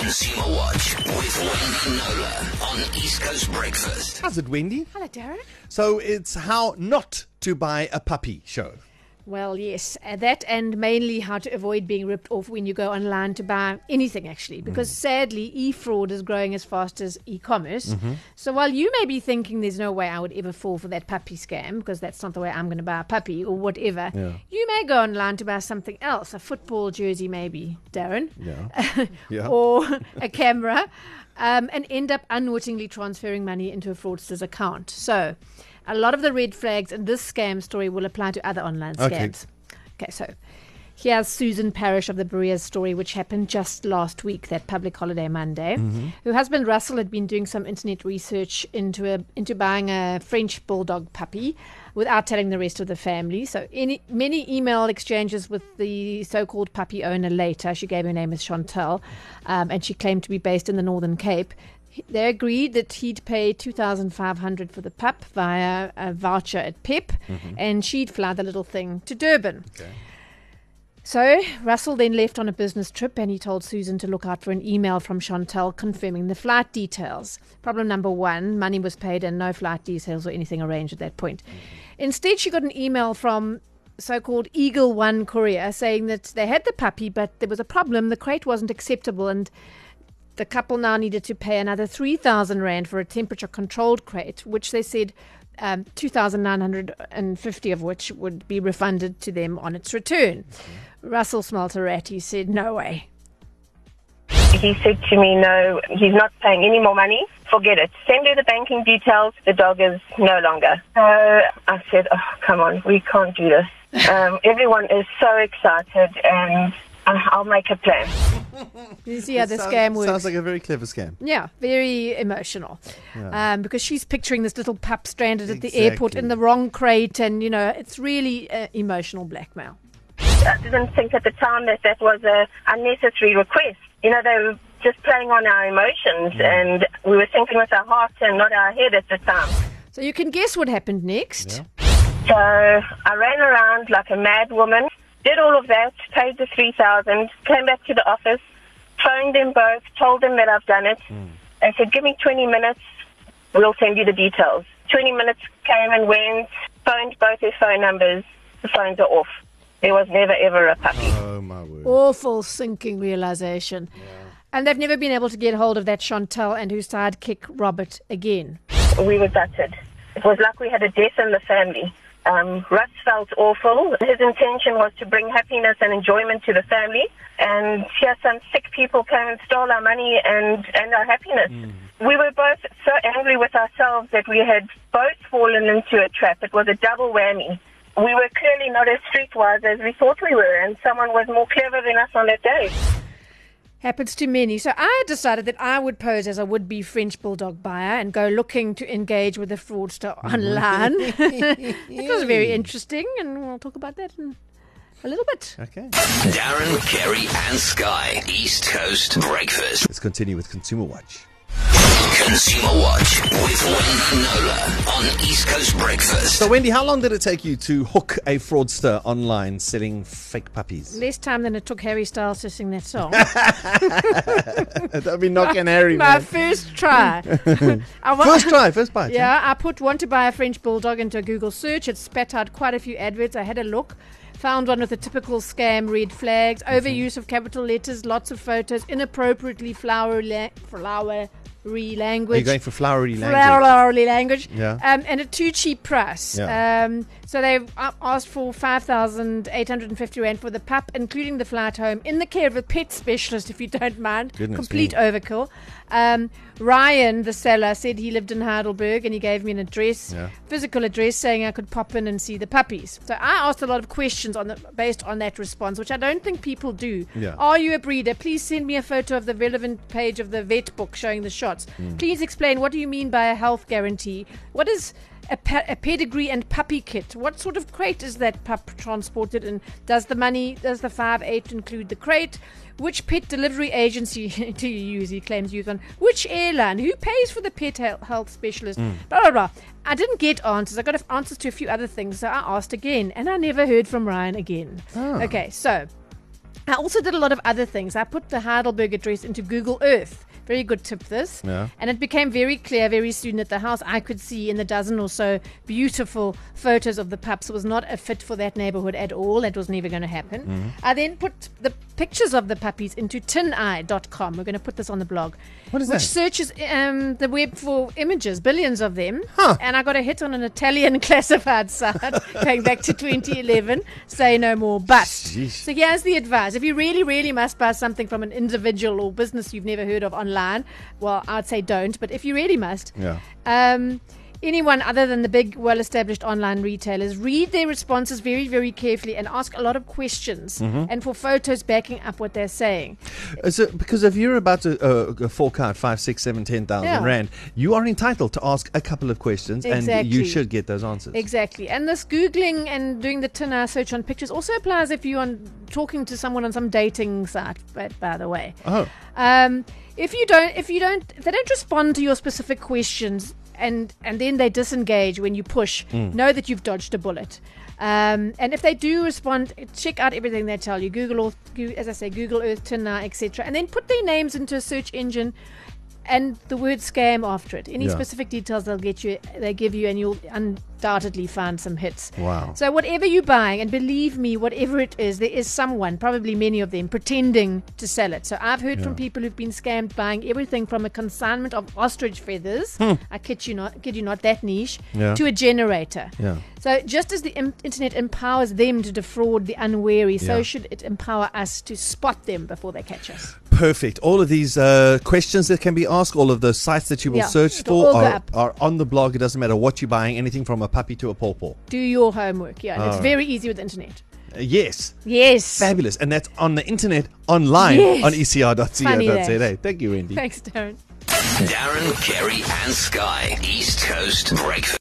Consumer Watch with Wendy Knowler on East Coast Breakfast. How's it, Wendy? Hello, Darren. So it's how not to buy a puppy show. Well, yes, that and mainly how to avoid being ripped off when you go online to buy anything, actually, because sadly, e-fraud is growing as fast as e-commerce. So while you may be thinking there's no way I would ever fall for that puppy scam, because that's not the way I'm going to buy a puppy or whatever, you may go online to buy something else, a football jersey maybe, Darren, or a camera, and end up unwittingly transferring money into a fraudster's account. So a lot of the red flags in this scam story will apply to other online scams. Okay, so here's Susan Parrish of the Berea's story, which happened just last week, that public holiday Monday. Her husband Russell had been doing some internet research into buying a French bulldog puppy without telling the rest of the family. So many email exchanges with the so-called puppy owner later. She gave her name as Chantal, and she claimed to be based in the Northern Cape. They agreed that he'd pay $2,500 for the pup via a voucher at PEP, and she'd fly the little thing to Durban. So Russell then left on a business trip, and he told Susan to look out for an email from Chantal confirming the flight details. Problem number one, money was paid and no flight details or anything arranged at that point. Instead, she got an email from so-called Eagle One Courier saying that they had the puppy, but there was a problem. The crate wasn't acceptable, and the couple now needed to pay another 3,000 Rand for a temperature-controlled crate, which they said 2,950 of which would be refunded to them on its return. Russell smelt a rat. He said, no way. He said to me, no, he's not paying any more money. Forget it. Send her the banking details. The dog is no longer. So I said, oh, come on, we can't do this. Everyone is so excited, and I'll make a plan. You see how the scam works. Sounds like a very clever scam. Yeah, very emotional. Because she's picturing this little pup stranded at the airport in the wrong crate, and, you know, it's really emotional blackmail. I didn't think at the time that was a unnecessary request. You know, they were just playing on our emotions, and we were thinking with our heart and not our head at the time. So you can guess what happened next. So I ran around like a mad woman, did all of that, paid the 3,000, came back to the office, phoned them both, told them that I've done it. They said, give me 20 minutes, we'll send you the details. 20 minutes came and went, phoned both their phone numbers, the phones are off. There was never, ever a puppy. Oh, my word. Awful sinking realization. And they've never been able to get hold of that Chantal and her sidekick, Robert, again. We were gutted. It was like we had a death in the family. Russ felt awful. His intention was to bring happiness and enjoyment to the family. And here some sick people came and stole our money and our happiness. We were both so angry with ourselves that we had both fallen into a trap. It was a double whammy. We were clearly not as streetwise as we thought we were, and someone was more clever than us on that day. Happens to many. So I decided that I would pose as a would-be French bulldog buyer and go looking to engage with a fraudster online. It was very interesting, and we'll talk about that in a little bit. Okay. Darren, Kerry and Sky. East Coast Breakfast. Let's continue with Consumer Watch. Consumer Watch with Wendy Knowler on East Coast Breakfast. So, Wendy, how long did it take you to hook a fraudster online selling fake puppies? Less time than it took Harry Styles to sing that song. That'd be knocking Harry, My man. first try. First bite. Yeah, I put want to buy a French bulldog into a Google search. It spat out quite a few adverts. I had a look. Found one with the typical scam red flags, overuse of capital letters, lots of photos, inappropriately flowery language. Are you going for flowery language? Flowery language. Yeah. And a too cheap price. Yeah. So they asked for 5,850 Rand for the pup, including the flight home, in the care of a pet specialist, if you don't mind. Goodness Complete me. overkill. Ryan, the seller, said he lived in Heidelberg, and he gave me an address, physical address, saying I could pop in and see the puppies. So I asked a lot of questions based on that response, which I don't think people do. Yeah. Are you a breeder? Please send me a photo of the relevant page of the vet book showing the shots. Please explain, what do you mean by a health guarantee? What is a pedigree and puppy kit? What sort of crate is that pup transported in? Does the 5,800 include the crate? Which pet delivery agency do you use? He claims use on. Which airline? Who pays for the pet health specialist? Blah, blah, blah. I didn't get answers. I got answers to a few other things, so I asked again, and I never heard from Ryan again. Okay, so I also did a lot of other things. I put the Heidelberg address into Google Earth. Very good tip, this. Yeah. And it became very clear very soon that the house I could see in the dozen or so beautiful photos of the pups was not a fit for that neighborhood at all. That was never going to happen. I then put the pictures of the puppies into tineye.com. We're going to put this on the blog. What is which that? searches the web for images, billions of them. Huh. And I got a hit on an Italian classified site going back to 2011. Say no more, bust. Jeez. So here's the advice. If you really, really must buy something from an individual or business you've never heard of online, well, I'd say don't. But if you really must, anyone other than the big, well-established online retailers, read their responses very, very carefully and ask a lot of questions and for photos backing up what they're saying. So, because if you're about to fork out 5, 6, 7, 10,000 rand, you are entitled to ask a couple of questions, and you Exactly. should get those answers. Exactly. And this Googling and doing the Tineye search on pictures also applies if you're talking to someone on some dating site, by the way. Oh, If they don't respond to your specific questions and then they disengage when you push, know that you've dodged a bullet. And if they do respond, check out everything they tell you. Google Earth, Tineye, etc. And then put their names into a search engine and the word scam after it. Any Yeah. specific details they give you, and you'll undoubtedly find some hits. Wow. So whatever you're buying, and believe me, whatever it is, there is someone, probably many of them, pretending to sell it. So I've heard from people who've been scammed buying everything from a consignment of ostrich feathers, I kid you not, that niche, Yeah. to a generator. Yeah. So just as the internet empowers them to defraud the unwary, so Yeah. should it empower us to spot them before they catch us. Perfect. All of these questions that can be asked, all of the sites that you will Yeah, search it'll for all go are, up. are on the blog. It doesn't matter what you're buying, anything from a puppy to a pawpaw. Do your homework, yeah. And it's All very easy with the internet. Yes. Yes. Fabulous. And that's on the internet, online, Yes. on ecr.co.za. Funny that. Thank you, Wendy. Thanks, Darren. Darren, Kerry, and Sky. East Coast Breakfast.